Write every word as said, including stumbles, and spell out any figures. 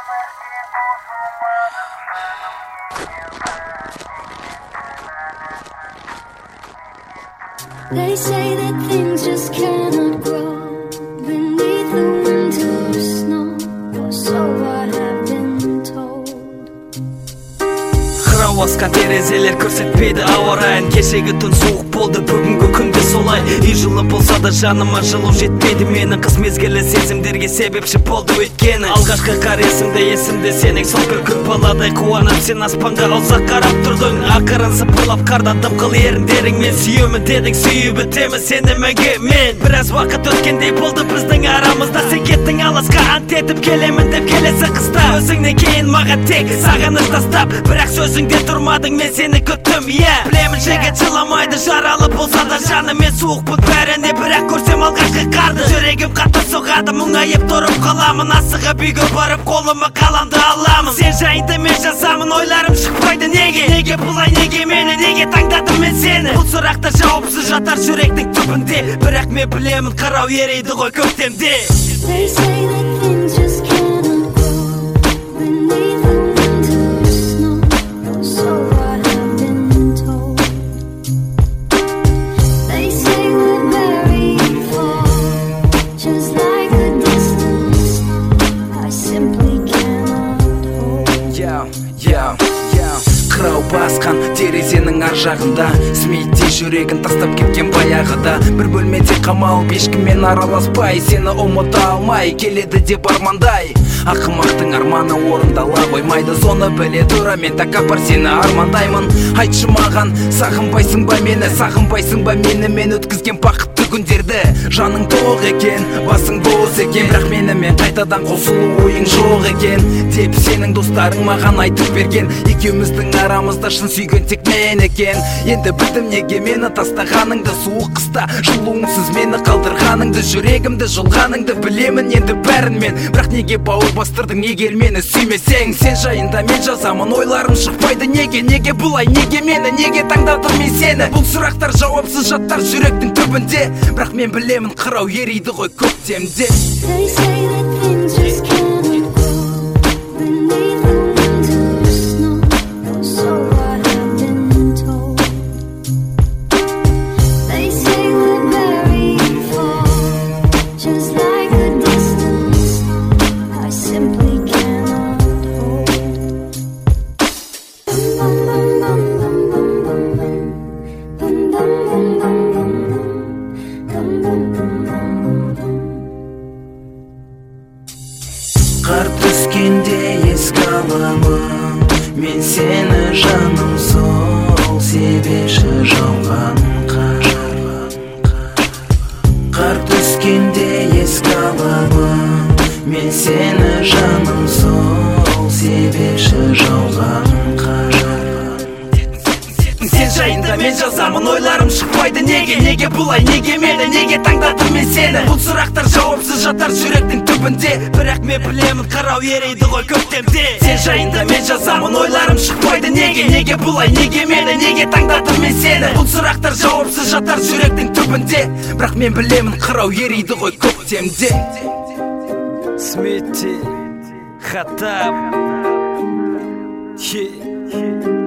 They say that things just cannot grow beneath the winter snow, or so I have been told. Қырау асқан терезелер көрсетпейді ауа райын. Кешегі түн суық болды, бүгінгі күнде солай. Үй жылы болса да жаныма жылу жетпейді мені. Қыс мезгілі сезімдерге себепші болды өйткені. Алғашқы қар есімде, есімде сенің сол бір күн баладай қуанып сен аспанға ұзақ қарап тұрдың. Ақырын сыпырлап қардан дымқыл еріндеріңмен сүйемін дедің, сүйіп өтемін сені мәңгі мен. Біраз уақыт өткендей болды біздің арамызда. Сен кеттің алысқа, ант етіп келемін деп келесі қыста. Өзіңнен кейін маған тек сағыныш тастап, бірақ сөзіңде тұрмадың, мен сені күттім. Yeah, білемін жігіт жыламайды, жаралы болса да жаны. Мен суықпын бәріне, бірақ көрсем алғашқы қарды. Жүрегім қатты соғады, мұңайып тұрып қаламын. Асығып үйге барып қолыма қаламды аламын. Сен жайында мен жазамын, ойларым шықпайды неге? Неге бұлай, неге мені, неге таңдадым мен сені? Бұл сұрақта жауапсыз жатар жүректің түбінде, бірақ мен білемін қарау ерейді ғой көктемде. They say that things just cannot grow beneath the winter snow, or so I have been told. They say we're very far, just like a distant star I simply cannot hold. Yeah, yeah, yeah. Қырау басқан терезенің ар жағында, Смитте жүрегін тастап кеткен баяғыда. Бір бөлмеде қамалып ешкіммен араласпай, сені ұмыта алмай келеді деп армандай. Ақымақтың арманы орындала қоймайды, соны біле тұра мен тәкаппар сені армандаймын. Айтшы маған, сағынбайсың ба мені, сағынбайсың ба мені, мен өткізген бақытты күндерді. Жаның тоқ екен, басың бос екен, бірақ менімен қайтадан қосылу ойың жоқ екен деп сенің достарың маған айтып берген. Екеуміздің арамызда шын сүйген тек мен екен. Енді білдім неге мені тастағаныңды, суық қыста жылуыңсыз мені қалдырғаныңды, жүрегімді жұлғаныңды білемін енді бәрін мен. Бірақ неге бауыр бастырдың егер мені сүймесең? Сен жайында мен жазамын, ойларым шықпайды неге? Неге бұлай, неге мені, неге таңдадым мен сені? Бұл сұрақтар жауапсыз жаттар жүректің түбінде, бірақ мен білемін қырау ерейді ғой көктемде. They say that things just cannot grow beneath the winter snow, or so I have been told. They say we're very far, just like a distant star I simply cannot hold. Bum bum bum bum bum bum bum bum bum bum bum bum bum bum bum bum. Қар түскенде еске аламын мен сені жаным, сол себеші жауған қар. Қар түскенде еске аламын мен сені жаным, сол себеші жауған қар. Сен жайында мен жазамын, ойларым шықпайды неге? Неге бұлай, неге мені, неге таңдадым мен сені? Бұл сұрақтар жауапсыз жатар жүректің түбінде, бірақ мен білемін қарау ерейді ғой көктемде. Сен жайында мен жазамын, ойларым шықпайды неге? Неге бұлай, неге мені, неге таңдадым мен сені? Бұл сұрақтар жауапсыз жатар жүректің түбінде, бірақ мен білемін қарау ерейді ғой көктемде. Смитте, Хаттаб, yeah.